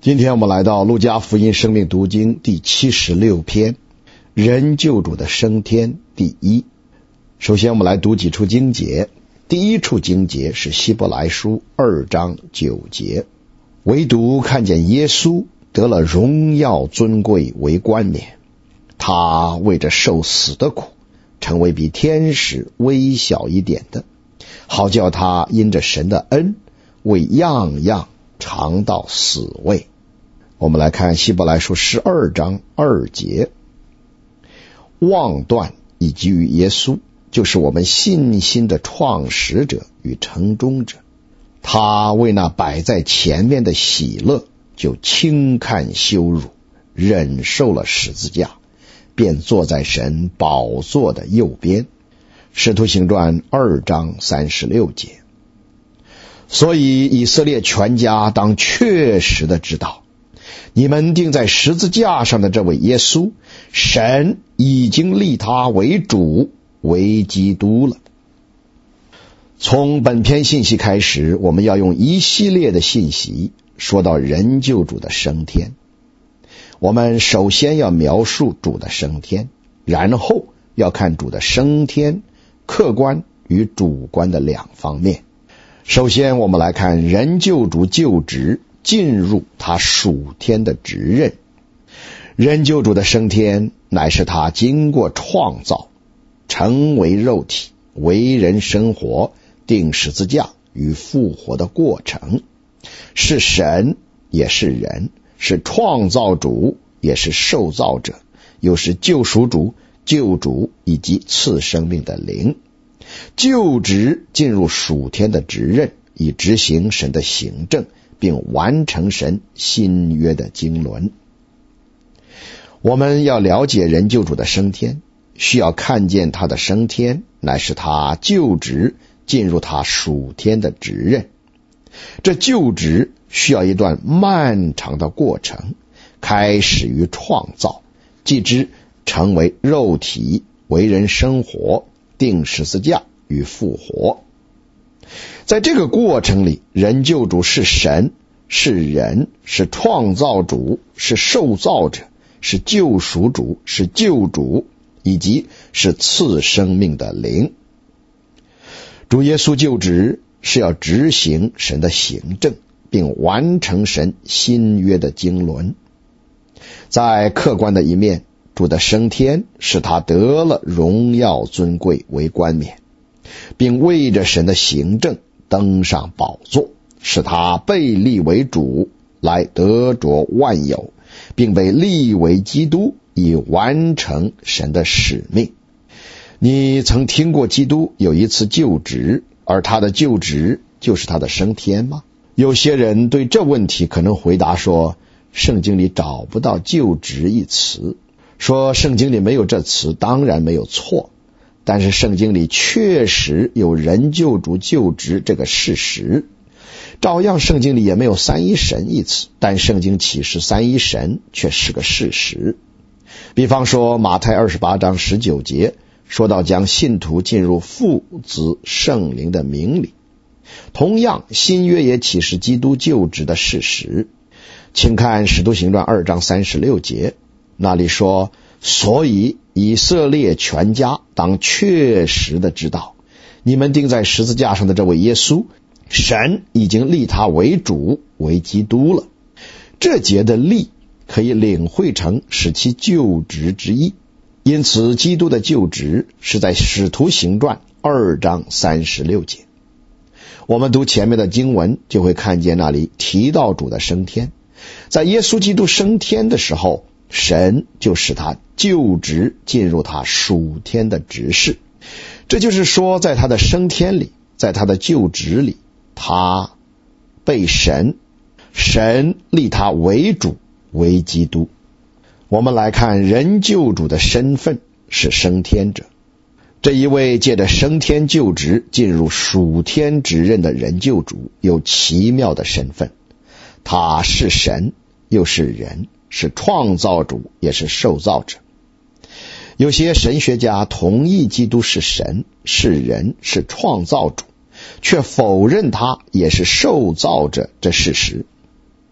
今天我们来到路加福音生命读经第76篇，人救主的升天第一。首先我们来读几处经节。第一处经节是希伯来书2章9节，唯独看见耶稣得了荣耀尊贵为冠冕，他为着受死的苦，成为比天使微小一点的，好叫他因着神的恩，为样样尝到死味。我们来看希伯来书12章2节，妄断以及于耶稣，就是我们信心的创始者与成终者，他为那摆在前面的喜乐，就轻看羞辱，忍受了十字架，便坐在神宝座的右边。使徒行传2章36节。所以以色列全家当确实的知道，你们钉在十字架上的这位耶稣，神已经立他为主，为基督了。从本篇信息开始，我们要用一系列的信息说到人救主的升天。我们首先要描述主的升天，然后要看主的升天客观与主观的两方面。首先我们来看人救主就职，进入他属天的职任。人救主的升天乃是他经过创造，成为肉体，为人生活，钉十字架与复活的过程，是神也是人，是创造主也是受造者，又是救赎主、救主以及赐生命的灵。就职进入属天的职任，以执行神的行政，并完成神新约的经纶。我们要了解人救主的升天，需要看见他的升天乃是他就职进入他属天的职任。这就职需要一段漫长的过程，开始于创造，继之成为肉体，为人生活，钉十字架与复活。在这个过程里，人救主是神，是人，是创造主，是受造者，是救赎主，是救主，以及是赐生命的灵。主耶稣就职是要执行神的行政，并完成神新约的经纶。在客观的一面，主的升天使他得了荣耀尊贵为冠冕，并为着神的行政登上宝座，使他被立为主，来得着万有，并被立为基督，以完成神的使命。你曾听过基督有一次就职，而他的就职就是他的升天吗？有些人对这问题可能回答说，圣经里找不到就职一词。说圣经里没有这词当然没有错，但是圣经里确实有人救主就职这个事实。照样圣经里也没有三一神一词，但圣经启示三一神却是个事实。比方说马太28章19节说到将信徒进入父子圣灵的名里。同样新约也启示基督就职的事实。请看使徒行传2章36节，那里说，所以以色列全家当确实的知道，你们钉在十字架上的这位耶稣，神已经立他为主，为基督了。这节的立可以领会成使其就职之意，因此基督的就职是在使徒行传2章36节。我们读前面的经文就会看见那里提到主的升天。在耶稣基督升天的时候，神就使他就职进入他属天的职事。这就是说，在他的升天里，在他的就职里，他被神立他为主，为基督。我们来看人救主的身份是升天者。这一位借着升天就职进入属天职任的人救主有奇妙的身份，他是神又是人，是创造主也是受造者。有些神学家同意基督是神，是人，是创造主，却否认他也是受造者这事实。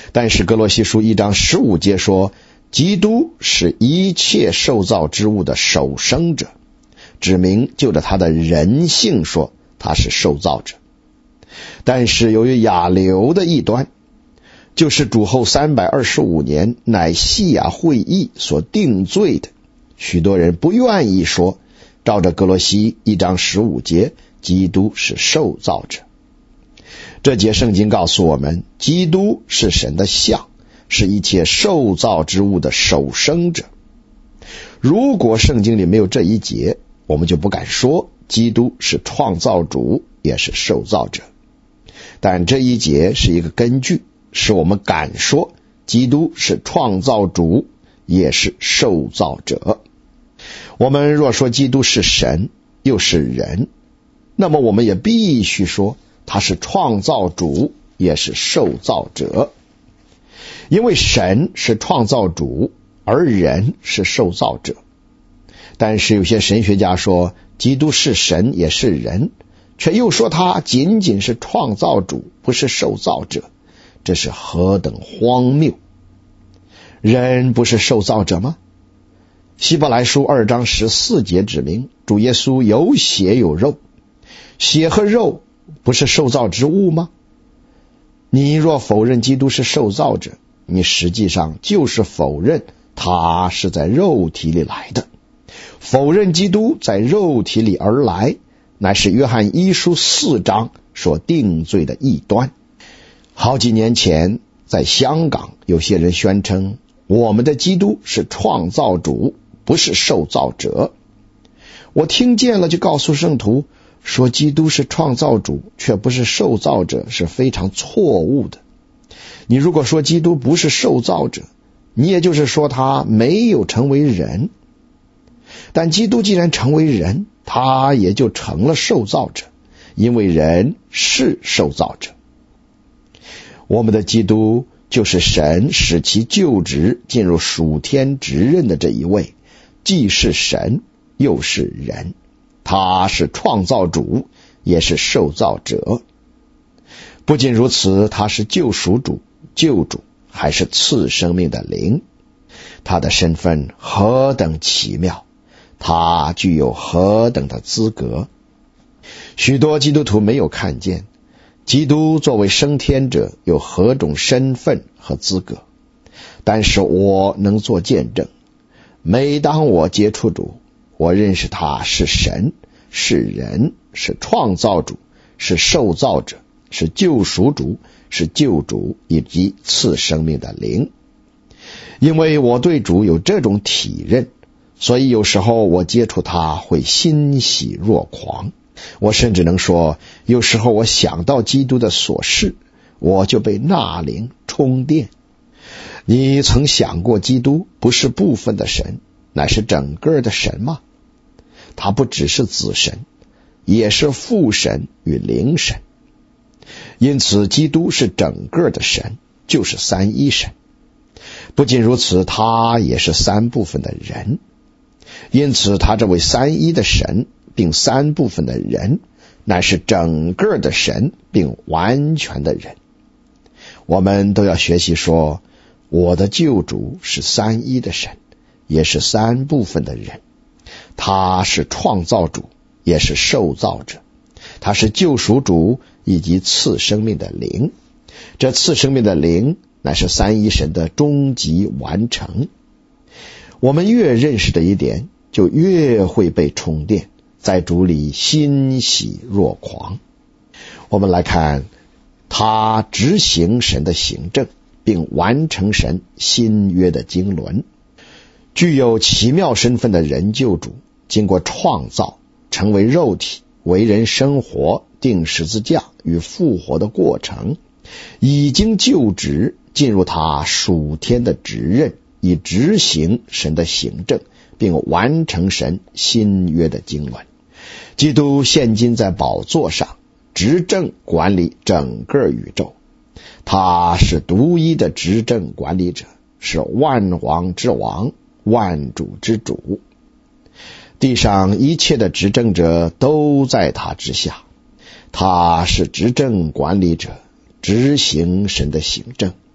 但是哥罗西书1章15节说，基督是一切受造之物的首生者，指明就着他的人性说他是受造者。但是由于亚流的异端，就是主后325年乃西亚会议所定罪的，许多人不愿意说照着哥罗西1章15节基督是受造者。这节圣经告诉我们，基督是神的像，是一切受造之物的首生者。如果圣经里没有这一节，我们就不敢说基督是创造主也是受造者。但这一节是一个根据，使我们敢说基督是创造主也是受造者。我们若说基督是神又是人，那么我们也必须说他是创造主也是受造者。因为神是创造主，而人是受造者。但是有些神学家说基督是神也是人，却又说他仅仅是创造主不是受造者，这是何等荒谬！人不是受造者吗？希伯来书2章14节指明主耶稣有血有肉，血和肉不是受造之物吗？你若否认基督是受造者，你实际上就是否认他是在肉体里来的。否认基督在肉体里而来，乃是约翰1书4章所定罪的异端。好几年前在香港，有些人宣称我们的基督是创造主不是受造者。我听见了就告诉圣徒，说基督是创造主却不是受造者是非常错误的。你如果说基督不是受造者，你也就是说他没有成为人。但基督既然成为人，他也就成了受造者，因为人是受造者。我们的基督就是神使其就职进入属天职任的这一位，既是神又是人，他是创造主也是受造者。不仅如此，他是救赎主、救主，还是赐生命的灵。他的身份何等奇妙，他具有何等的资格。许多基督徒没有看见基督作为升天者有何种身份和资格，但是我能做见证，每当我接触主，我认识他是神，是人，是创造主，是受造者，是救赎主，是救主，以及赐生命的灵。因为我对主有这种体认，所以有时候我接触他会欣喜若狂。我甚至能说，有时候我想到基督的所事，我就被纳灵充电。你曾想过基督不是部分的神，乃是整个的神吗？他不只是子神，也是父神与灵神。因此基督是整个的神，就是三一神。不仅如此，他也是三部分的人。因此他这位三一的神并三部分的人，乃是整个的神并完全的人。我们都要学习说，我的救主是三一的神，也是三部分的人。他是创造主，也是受造者。他是救赎主以及赐生命的灵。这赐生命的灵乃是三一神的终极完成。我们越认识这一点，就越会被充电，在主里欣喜若狂。我们来看他执行神的行政，并完成神新约的经纶。具有奇妙身份的人救主，经过创造，成为肉体，为人生活，钉十字架与复活的过程，已经就职进入他属天的职任，以执行神的行政，并完成神新约的经纶。基督现今在宝座上执政管理整个宇宙，他是独一的执政管理者，是万王之王，万主之主。地上一切的执政者都在他之下，他是执政管理者，执行神的行政，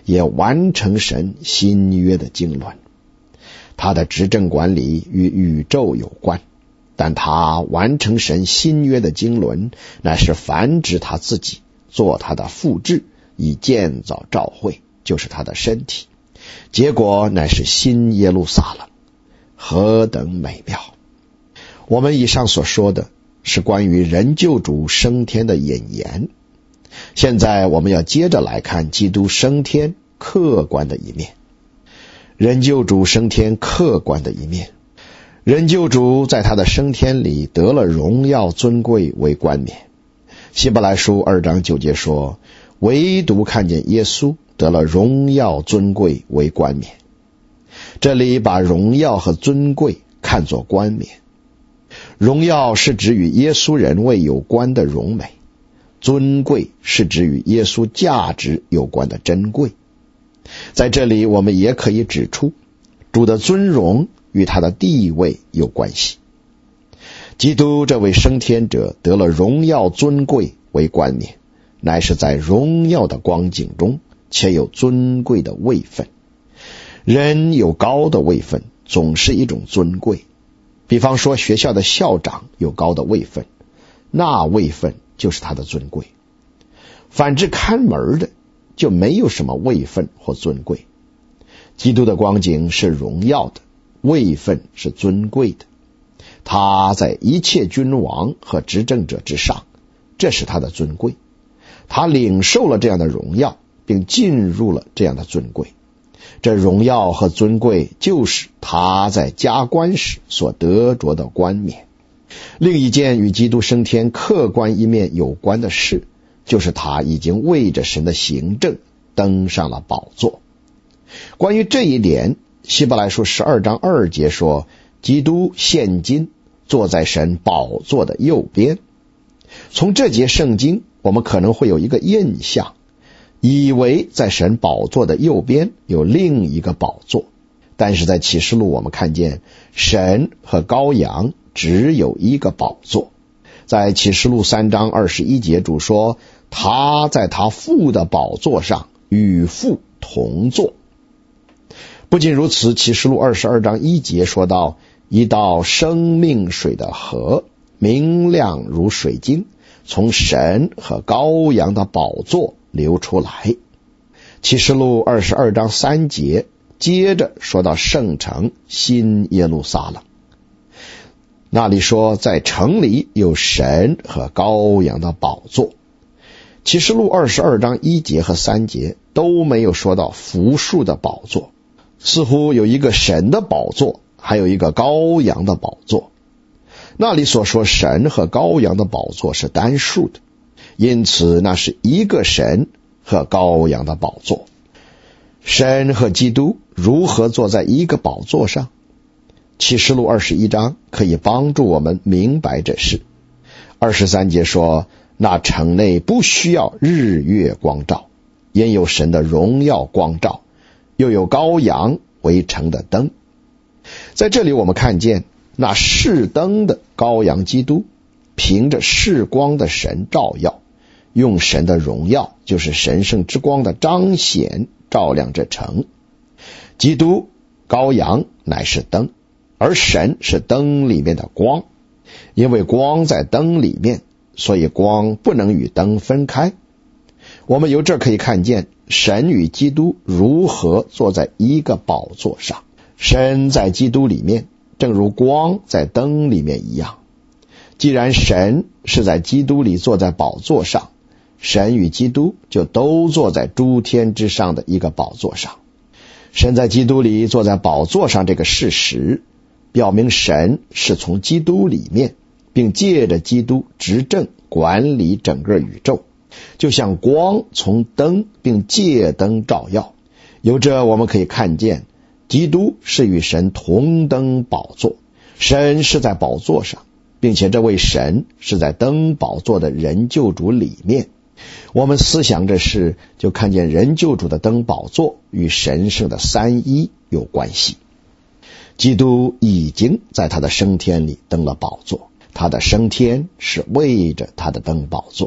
也完成神新约的经纶。他的执政管理与宇宙有关，但他完成神新约的经纶，乃是繁殖他自己，做他的复制，以建造教会，就是他的身体。结果乃是新耶路撒冷，何等美妙！我们以上所说的是关于人救主升天的引言。现在我们要接着来看基督升天客观的一面。人救主升天客观的一面，人救主在他的升天里得了荣耀尊贵为冠冕。希伯来书2章9节说，唯独看见耶稣得了荣耀尊贵为冠冕。这里把荣耀和尊贵看作冠冕。荣耀是指与耶稣人位有关的荣美，尊贵是指与耶稣价值有关的珍贵。在这里我们也可以指出，主的尊荣与他的地位有关系。基督这位升天者得了荣耀尊贵为冠冕，乃是在荣耀的光景中，且有尊贵的位分。人有高的位分，总是一种尊贵。比方说学校的校长有高的位分，那位分就是他的尊贵。反之看门的就没有什么位分或尊贵。基督的光景是荣耀的，位分是尊贵的。他在一切君王和执政者之上，这是他的尊贵。他领受了这样的荣耀，并进入了这样的尊贵。这荣耀和尊贵就是他在加冠时所得着的冠冕。另一件与基督升天客观一面有关的事，就是他已经为着神的行政登上了宝座。关于这一点，希伯来书12章2节说，基督现今坐在神宝座的右边。从这节圣经，我们可能会有一个印象，以为在神宝座的右边有另一个宝座。但是在启示录我们看见，神和羔羊只有一个宝座。在启示录3章21节，主说他在他父的宝座上与父同坐。不仅如此，启示录22章1节说到，一道生命水的河，明亮如水晶，从神和羔羊的宝座流出来。启示录22章3节接着说到圣城新耶路撒冷，那里说在城里有神和羔羊的宝座。启示录22章1节和3节都没有说到复数的宝座，似乎有一个神的宝座，还有一个羔羊的宝座。那里所说神和羔羊的宝座是单数的，因此那是一个神和羔羊的宝座。神和基督如何坐在一个宝座上？启示录21章可以帮助我们明白这事。23节说，那城内不需要日月光照，因有神的荣耀光照，又有羔羊为城的灯。在这里我们看见，那是灯的羔羊基督，凭着是光的神照耀，用神的荣耀，就是神圣之光的彰显，照亮这城。基督羔羊乃是灯，而神是灯里面的光。因为光在灯里面，所以光不能与灯分开。我们由这可以看见神与基督如何坐在一个宝座上。神在基督里面，正如光在灯里面一样。既然神是在基督里坐在宝座上，神与基督就都坐在诸天之上的一个宝座上。神在基督里坐在宝座上这个事实，表明神是从基督里面，并借着基督执政管理整个宇宙，就像光从灯并借灯照耀。由这我们可以看见，基督是与神同登宝座，神是在宝座上，并且这位神是在登宝座的人救主里面。我们思想这事，就看见人救主的登宝座与神圣的三一有关系。基督已经在他的升天里登了宝座，他的升天是为着他的登宝座。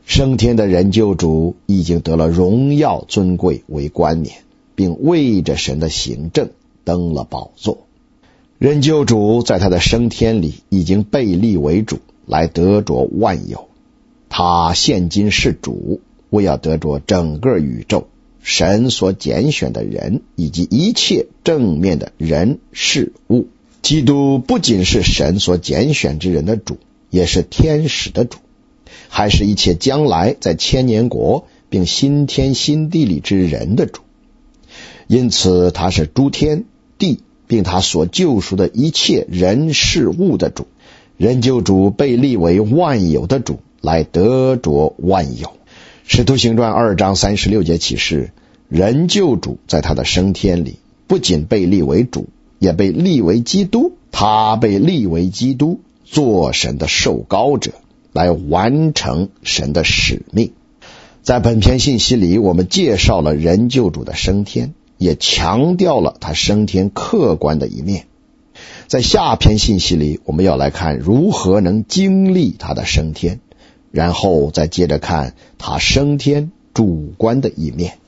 升天的人救主已经得了荣耀尊贵为冠冕，并为着神的行政登了宝座。人救主在他的升天里已经被立为主，来得着万有。他现今是主，为要得着整个宇宙，神所拣选的人以及一切正面的人事物。基督不仅是神所拣选之人的主，也是天使的主，还是一切将来在千年国并新天新地里之人的主。因此他是诸天地并他所救赎的一切人事物的主。人救主被立为万有的主，来得着万有。使徒行传2章36节启示，人救主在他的升天里不仅被立为主，也被立为基督。他被立为基督，做神的受膏者，来完成神的使命。在本篇信息里，我们介绍了人救主的升天，也强调了他升天客观的一面。在下篇信息里，我们要来看如何能经历他的升天，然后再接着看他升天主观的一面。